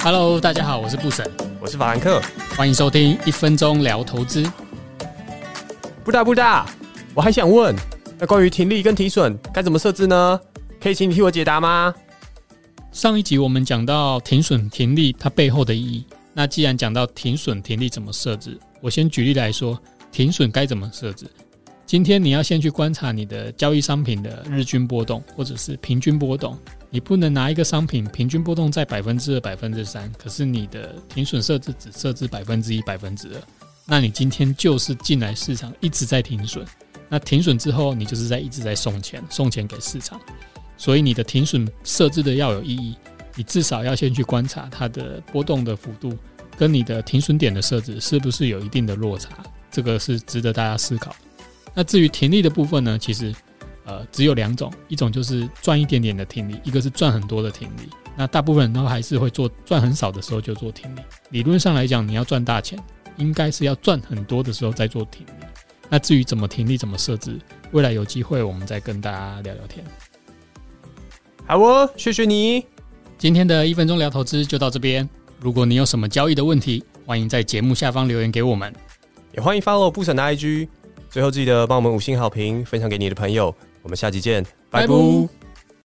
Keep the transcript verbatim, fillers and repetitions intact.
Hello， 大家好，我是布审， 我是法兰克， 欢迎收听一分钟聊投资。 布大布大，我还想问，那关于停利跟停损该怎么设置呢？可以请你替我解答吗？ 上一集我们讲到停损停利它背后的意义，那既然讲到停损停利怎么设置，我先举例来说，停损该怎么设置。今天你要先去观察你的交易商品的日均波动或者是平均波动，你不能拿一个商品平均波动在 百分之二、百分之三， 可是你的停损设置只设置 百分之一、百分之二， 那你今天就是进来市场一直在停损，那停损之后你就是在一直在送钱送钱给市场，所以你的停损设置的要有意义，你至少要先去观察它的波动的幅度跟你的停损点的设置是不是有一定的落差，这个是值得大家思考的。那至于停利的部分呢，其实呃只有两种，一种就是赚一点点的停利，一个是赚很多的停利。那大部分人都还是会做赚很少的时候就做停利。理论上来讲，你要赚大钱，应该是要赚很多的时候再做停利。那至于怎么停利怎么设置，未来有机会我们再跟大家聊聊天。 好哦，谢谢你。 今天的一分钟聊投资就到这边。如果你有什么交易的问题，欢迎在节目下方留言给我们， 也欢迎 follow 布审的 I G。最后记得帮我们五星好评，分享给你的朋友。我们下集见，拜拜。